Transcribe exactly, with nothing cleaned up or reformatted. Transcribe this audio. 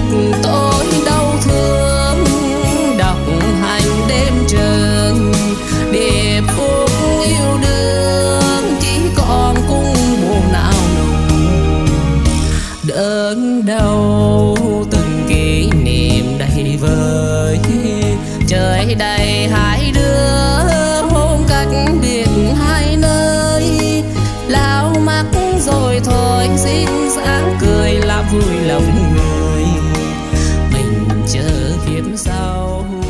tôi đau thương đọc hành đêm trần điệp khúc yêu đương chỉ còn cung buồn não nùng đớn đau từng kỷ niệm đầy vơi trời đầy hai đứa hôn cách biệt hai nơi lao mắt rồi thôi xin sáng cười là vui lòng người mình chờ kiếp sau.